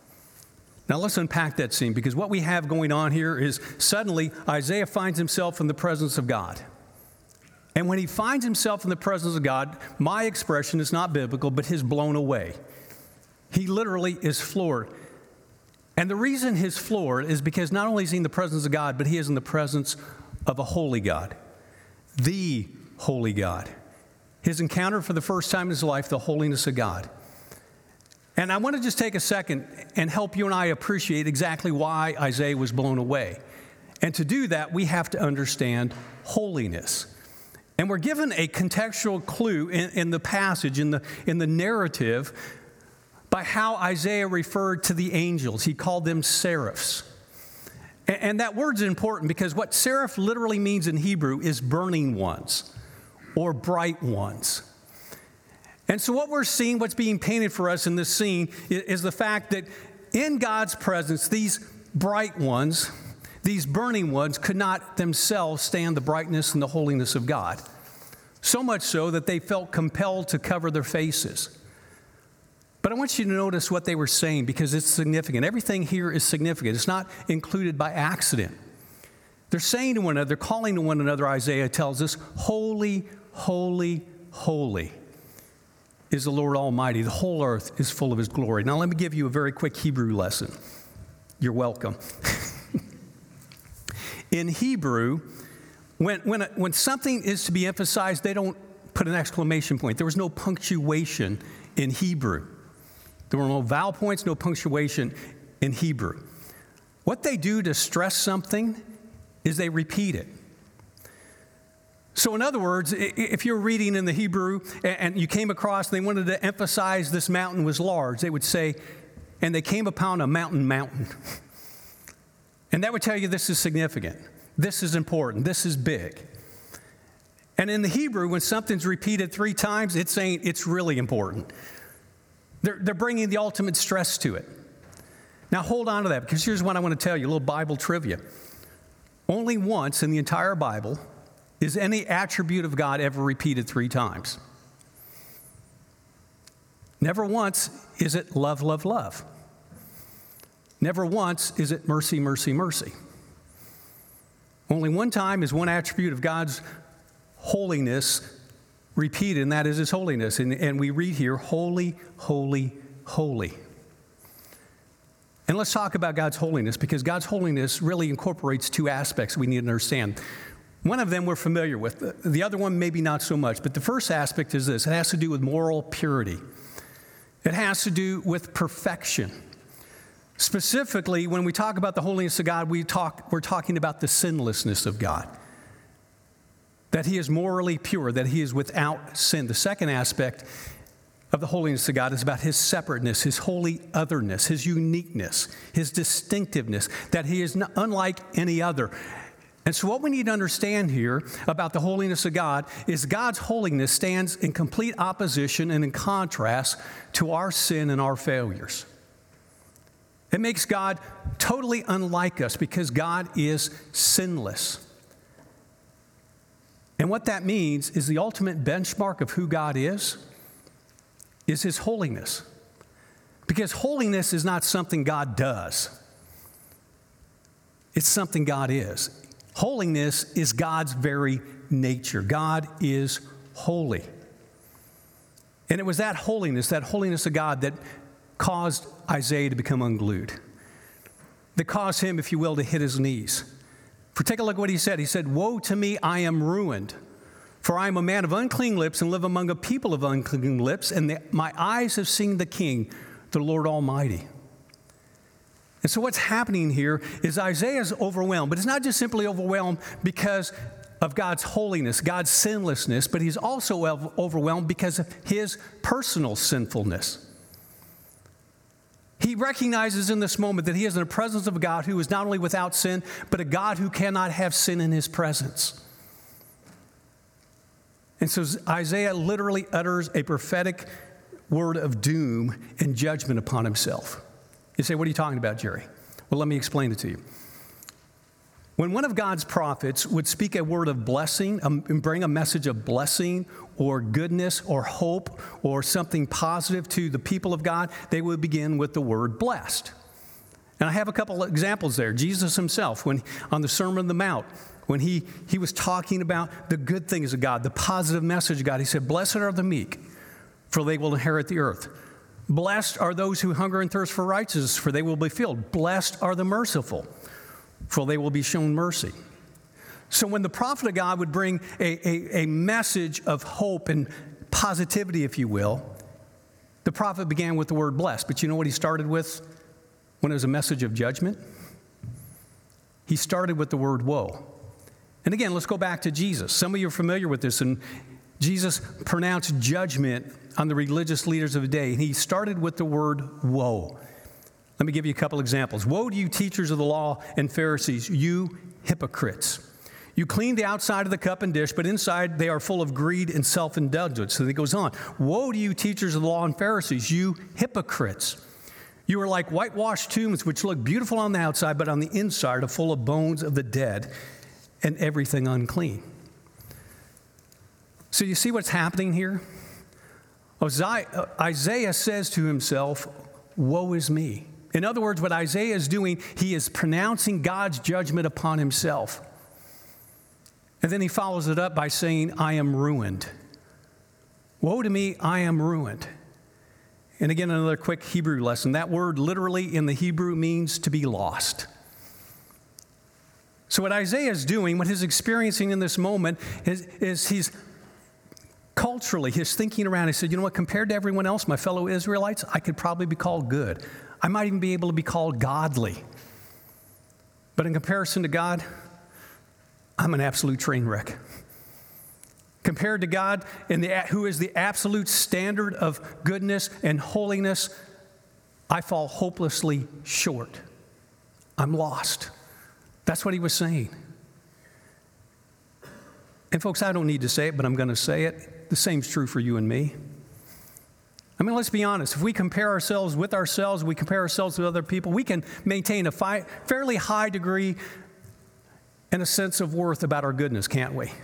Now let's unpack that scene, because what we have going on here is suddenly Isaiah finds himself in the presence of God. And when he finds himself in the presence of God, my expression is not biblical, but he's blown away. He literally is floored. And the reason he's floored is because not only is he in the presence of God, but he is in the presence of a holy God, the holy God. His encounter for the first time in his life, the holiness of God. And I want to just take a second and help you and I appreciate exactly why Isaiah was blown away. And to do that, we have to understand holiness. And we're given a contextual clue in, in the passage, in the, in the narrative, by how Isaiah referred to the angels. He called them seraphs. And, and that word's important because what seraph literally means in Hebrew is burning ones or bright ones. And so what we're seeing, what's being painted for us in this scene, is, is the fact that in God's presence, these bright ones, these burning ones, could not themselves stand the brightness and the holiness of God. So much so that they felt compelled to cover their faces. But I want you to notice what they were saying because it's significant. Everything here is significant. It's not included by accident. They're saying to one another, they're calling to one another, Isaiah tells us, holy, holy, holy is the Lord Almighty. The whole earth is full of his glory. Now let me give you a very quick Hebrew lesson. You're welcome. In Hebrew, when, when, when something is to be emphasized, they don't put an exclamation point. There was no punctuation in Hebrew. There were no vowel points, no punctuation in Hebrew. What they do to stress something is they repeat it. So in other words, if you're reading in the Hebrew and you came across, they wanted to emphasize this mountain was large, they would say, and they came upon a mountain mountain. And that would tell you this is significant. This is important. This is big. And in the Hebrew, when something's repeated three times, it's saying it's really important. They're, they're bringing the ultimate stress to it. Now hold on to that, because here's what I want to tell you, a little Bible trivia. Only once in the entire Bible is any attribute of God ever repeated three times. Never once is it love, love, love. Never once is it mercy, mercy, mercy. Only one time is one attribute of God's holiness repeated, and that is his holiness. And, and we read here, holy, holy, holy. And let's talk about God's holiness, because God's holiness really incorporates two aspects we need to understand. One of them we're familiar with. The other one maybe not so much. But the first aspect is this. It has to do with moral purity. It has to do with perfection. Specifically, when we talk about the holiness of God, we talk, we're talking about the sinlessness of God. That he is morally pure, that he is without sin. The second aspect of the holiness of God is about his separateness, his holy otherness, his uniqueness, his distinctiveness, that he is not unlike any other. And so what we need to understand here about the holiness of God is God's holiness stands in complete opposition and in contrast to our sin and our failures. It makes God totally unlike us because God is sinless. And what that means is the ultimate benchmark of who God is, is his holiness. Because holiness is not something God does. It's something God is. Holiness is God's very nature. God is holy. And it was that holiness, that holiness of God that caused Isaiah to become unglued. that caused him, if you will, to hit his knees. For take a look at what he said. He said, "Woe to me, I am ruined. For I am a man of unclean lips and live among a people of unclean lips, and the, my eyes have seen the King, the Lord Almighty." And so what's happening here is Isaiah's overwhelmed, but it's not just simply overwhelmed because of God's holiness, God's sinlessness, but he's also overwhelmed because of his personal sinfulness. He recognizes in this moment that he is in the presence of a God who is not only without sin, but a God who cannot have sin in his presence. And so Isaiah literally utters a prophetic word of doom and judgment upon himself. You say, "What are you talking about, Jerry?" Well, let me explain it to you. When one of God's prophets would speak a word of blessing, um, bring a message of blessing or goodness or hope or something positive to the people of God, they would begin with the word blessed. And I have a couple of examples there. Jesus himself, when on the Sermon on the Mount, when he, he was talking about the good things of God, the positive message of God, he said, "Blessed are the meek, for they will inherit the earth. Blessed are those who hunger and thirst for righteousness, for they will be filled. Blessed are the merciful, for they will be shown mercy." So when the prophet of God would bring a, a, a message of hope and positivity, if you will, the prophet began with the word blessed. But you know what he started with when it was a message of judgment? He started with the word woe. And again, let's go back to Jesus. Some of you are familiar with this, and Jesus pronounced judgment on the religious leaders of the day, and he started with the word woe. Let me give you a couple examples. "Woe to you, teachers of the law and Pharisees, you hypocrites. You clean the outside of the cup and dish, but inside they are full of greed and self-indulgence." So he goes on. "Woe to you, teachers of the law and Pharisees, you hypocrites. You are like whitewashed tombs, which look beautiful on the outside, but on the inside are full of bones of the dead and everything unclean." So you see what's happening here? Isaiah says to himself, "Woe is me." In other words, what Isaiah is doing, he is pronouncing God's judgment upon himself. And then he follows it up by saying, "I am ruined. Woe to me, I am ruined." And again, another quick Hebrew lesson. That word literally in the Hebrew means to be lost. So what Isaiah is doing, what he's experiencing in this moment, is, is he's culturally, he's thinking around. He said, "You know what, compared to everyone else, my fellow Israelites, I could probably be called good. I might even be able to be called godly. But in comparison to God, I'm an absolute train wreck. Compared to God, in the, who is the absolute standard of goodness and holiness, I fall hopelessly short. I'm lost." That's what he was saying. And folks, I don't need to say it, but I'm going to say it. The same's true for you and me. I mean, let's be honest. If we compare ourselves with ourselves, we compare ourselves with other people, we can maintain a fi- fairly high degree and a sense of worth about our goodness, can't we?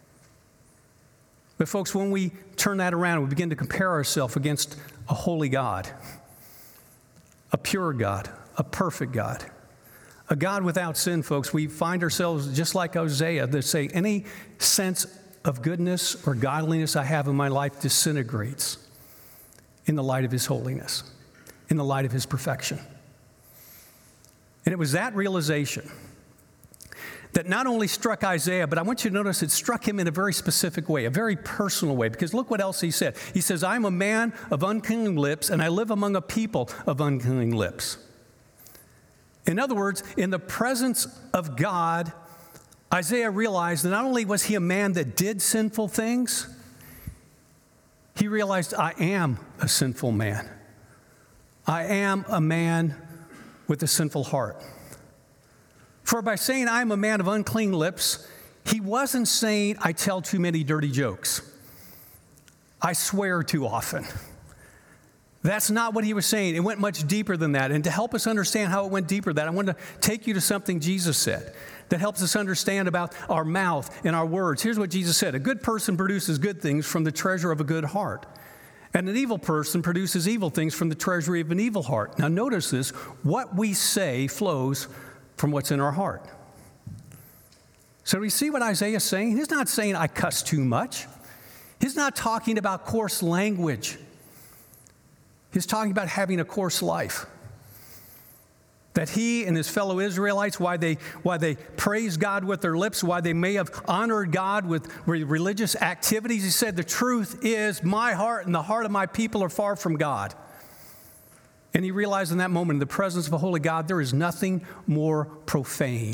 But folks, when we turn that around and we begin to compare ourselves against a holy God, a pure God, a perfect God, a God without sin, folks, we find ourselves just like Isaiah that say, any sense of goodness or godliness I have in my life disintegrates in the light of his holiness, in the light of his perfection. And it was that realization that not only struck Isaiah, but I want you to notice it struck him in a very specific way, a very personal way, because look what else he said. He says, "I'm a man of unclean lips, and I live among a people of unclean lips." In other words, in the presence of God, Isaiah realized that not only was he a man that did sinful things, he realized, I am a sinful man. I am a man with a sinful heart. For by saying I'm a man of unclean lips, he wasn't saying I tell too many dirty jokes. I swear too often. That's not what he was saying. It went much deeper than that. And to help us understand how it went deeper than that, I want to take you to something Jesus said that helps us understand about our mouth and our words. Here's what Jesus said. "A good person produces good things from the treasure of a good heart. And an evil person produces evil things from the treasury of an evil heart." Now notice this. What we say flows from what's in our heart. So do we see what Isaiah is saying? He's not saying I cuss too much. He's not talking about coarse language. He's talking about having a coarse life. That he and his fellow Israelites, why they, why they praise God with their lips, why they may have honored God with religious activities, he said, the truth is my heart and the heart of my people are far from God. And he realized in that moment, in the presence of a holy God, there is nothing more profane.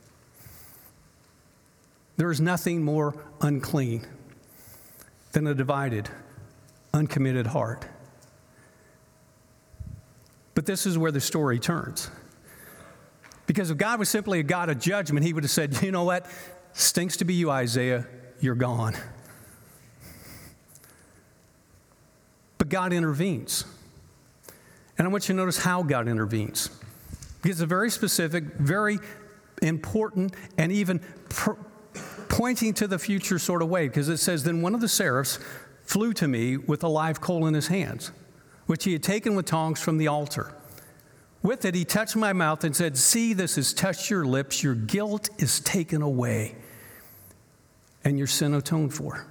There is nothing more unclean than a divided, uncommitted heart. But this is where the story turns. Because if God was simply a God of judgment, he would have said, you know what? Stinks to be you, Isaiah. You're gone. But God intervenes. And I want you to notice how God intervenes. Because it's a very specific, very important, and even pr- pointing to the future sort of way. Because it says, then one of the seraphs flew to me with a live coal in his hands, which he had taken with tongs from the altar. With it, he touched my mouth and said, see, this has touched your lips. Your guilt is taken away and your sin atoned for.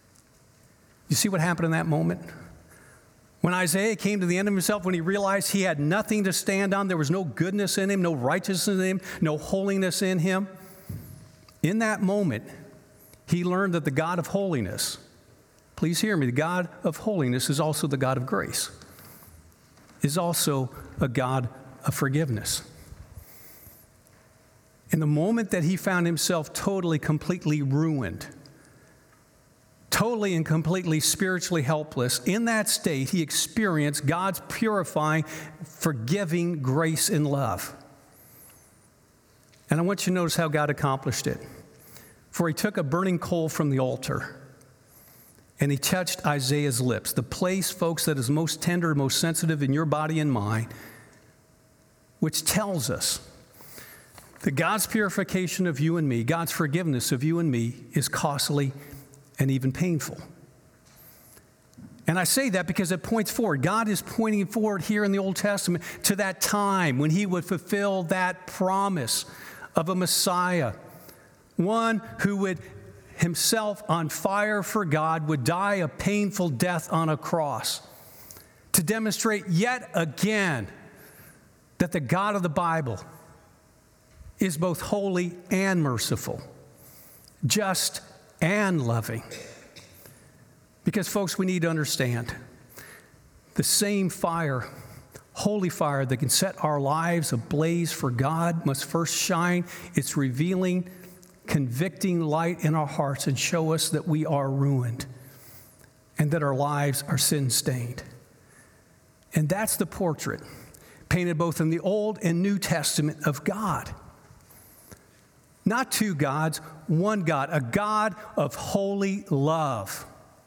You see what happened in that moment? When Isaiah came to the end of himself, when he realized he had nothing to stand on, there was no goodness in him, no righteousness in him, no holiness in him. In that moment, he learned that the God of holiness, please hear me, the God of holiness is also the God of grace, is also a God of forgiveness. In the moment that he found himself totally, completely ruined, totally and completely spiritually helpless, in that state, he experienced God's purifying, forgiving grace and love. And I want you to notice how God accomplished it. For he took a burning coal from the altar, and he touched Isaiah's lips, the place, folks, that is most tender, most sensitive in your body and mind, which tells us that God's purification of you and me, God's forgiveness of you and me, is costly and even painful. And I say that because it points forward. God is pointing forward here in the Old Testament to that time when he would fulfill that promise of a Messiah, one who would himself on fire for God, would die a painful death on a cross to demonstrate yet again that the God of the Bible is both holy and merciful, just and loving. Because, folks, we need to understand the same fire, holy fire that can set our lives ablaze for God must first shine its revealing, convicting light in our hearts and show us that we are ruined and that our lives are sin-stained. And that's the portrait painted both in the Old and New Testament of God. Not two gods, one God, a God of holy love,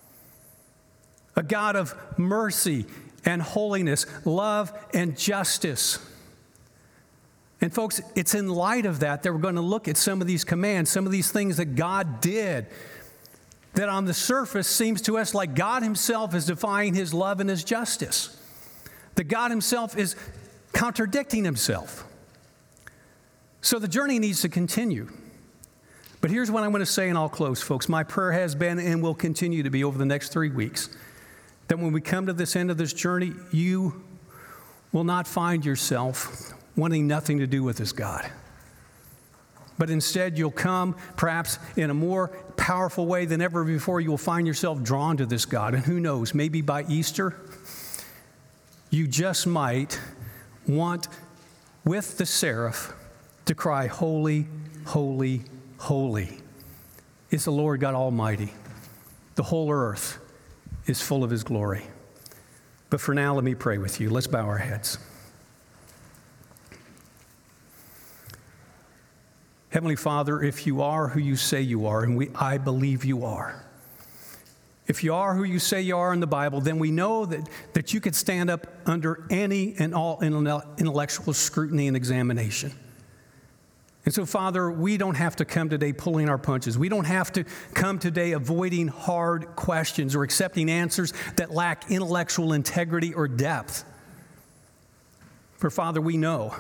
a God of mercy and holiness, love and justice. And folks, it's in light of that that we're going to look at some of these commands, some of these things that God did that on the surface seems to us like God himself is defying his love and his justice. That God himself is contradicting himself. So the journey needs to continue. But here's what I'm going to say, and I'll close, folks. My prayer has been and will continue to be over the next three weeks that when we come to this end of this journey, you will not find yourself wanting nothing to do with this God. But instead, you'll come, perhaps in a more powerful way than ever before, you will find yourself drawn to this God. And who knows, maybe by Easter, you just might want, with the seraph, to cry, holy, holy, holy is the Lord God Almighty. The whole earth is full of his glory. But for now, let me pray with you. Let's bow our heads. Heavenly Father, if you are who you say you are, and we, I believe you are, if you are who you say you are in the Bible, then we know that, that you could stand up under any and all intellectual scrutiny and examination. And so, Father, we don't have to come today pulling our punches. We don't have to come today avoiding hard questions or accepting answers that lack intellectual integrity or depth. For, Father, we know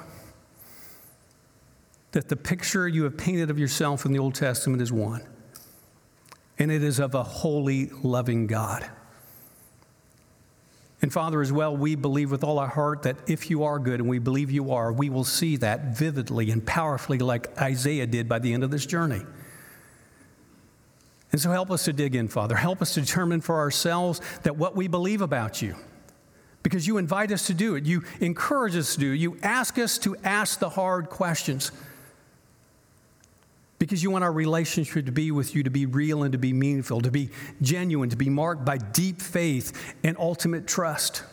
that the picture you have painted of yourself in the Old Testament is one, and it is of a holy, loving God. And Father, as well, we believe with all our heart that if you are good, and we believe you are, we will see that vividly and powerfully like Isaiah did by the end of this journey. And so help us to dig in, Father. Help us to determine for ourselves that what we believe about you, because you invite us to do it. You encourage us to do it. You ask us to ask the hard questions because you want our relationship to be with you to be real and to be meaningful, to be genuine, to be marked by deep faith and ultimate trust.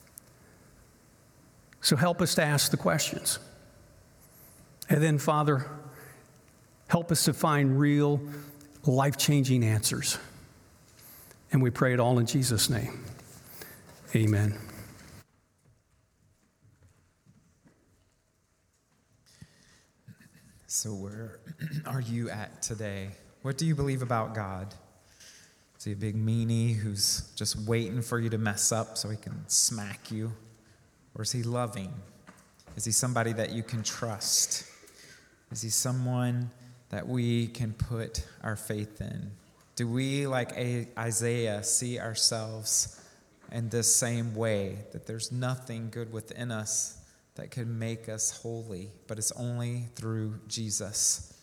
So help us to ask the questions. And then, Father, help us to find real life-changing answers. And we pray it all in Jesus' name. Amen. So where are you at today? What do you believe about God? Is he a big meanie who's just waiting for you to mess up so he can smack you? Or is he loving? Is he somebody that you can trust? Is he someone that we can put our faith in? Do we, like Isaiah, see ourselves in this same way, that there's nothing good within us that can make us holy, but it's only through Jesus?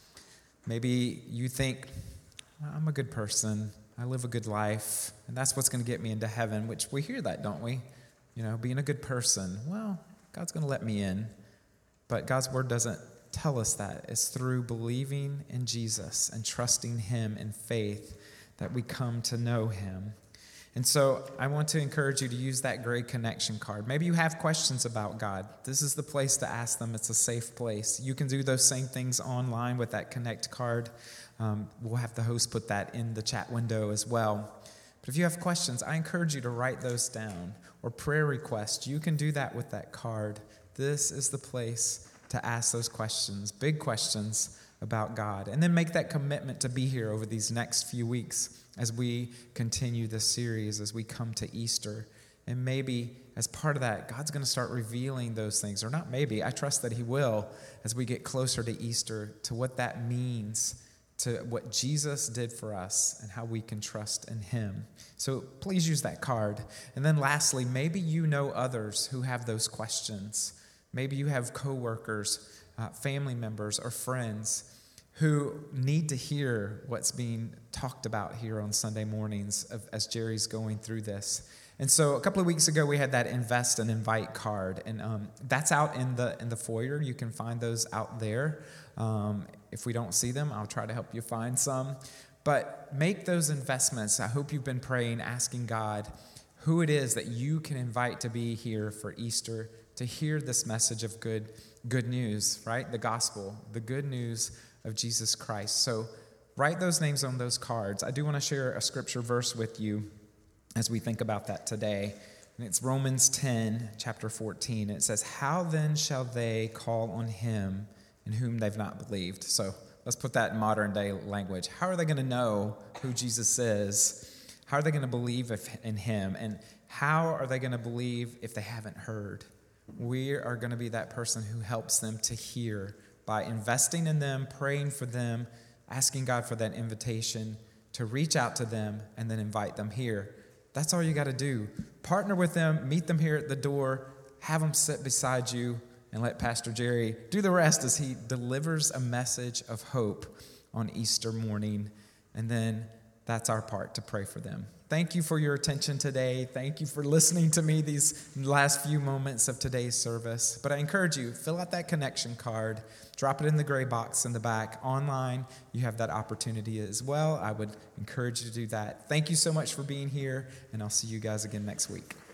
Maybe you think, well, I'm a good person, I live a good life, and that's what's going to get me into heaven, which we hear that, don't we? You know, being a good person, well, God's going to let me in. But God's word doesn't tell us that. It's through believing in Jesus and trusting him in faith that we come to know him. And so I want to encourage you to use that gray connection card. Maybe you have questions about God. This is the place to ask them. It's a safe place. You can do those same things online with that Connect card. Um, we'll have the host put that in the chat window as well. But if you have questions, I encourage you to write those down. Or prayer requests, you can do that with that card. This is the place to ask those questions, big questions about God. And then make that commitment to be here over these next few weeks as we continue this series, as we come to Easter. And maybe as part of that, God's going to start revealing those things. Or not maybe, I trust that he will, as we get closer to Easter, to what that means, to what Jesus did for us and how we can trust in him. So please use that card. And then lastly, maybe you know others who have those questions. Maybe you have coworkers, uh, family members, or friends who need to hear what's being talked about here on Sunday mornings of, as Jerry's going through this. And so a couple of weeks ago, we had that Invest and Invite card, and um, that's out in the in the foyer. You can find those out there. Um, if we don't see them, I'll try to help you find some. But make those investments. I hope you've been praying, asking God who it is that you can invite to be here for Easter, to hear this message of good, good news, right? The gospel, the good news of Jesus Christ. So write those names on those cards. I do want to share a scripture verse with you as we think about that today. And it's Romans ten, chapter fourteen. It says, "How then shall they call on him in whom they've not believed?" So let's put that in modern day language. How are they going to know who Jesus is? How are they going to believe if, in him? And how are they going to believe if they haven't heard? We are going to be that person who helps them to hear by investing in them, praying for them, asking God for that invitation to reach out to them and then invite them here. That's all you got to do. Partner with them, meet them here at the door, have them sit beside you, and let Pastor Jerry do the rest as he delivers a message of hope on Easter morning. And then that's our part, to pray for them. Thank you for your attention today. Thank you for listening to me these last few moments of today's service. But I encourage you, fill out that connection card, drop it in the gray box in the back. Online, you have that opportunity as well. I would encourage you to do that. Thank you so much for being here, and I'll see you guys again next week.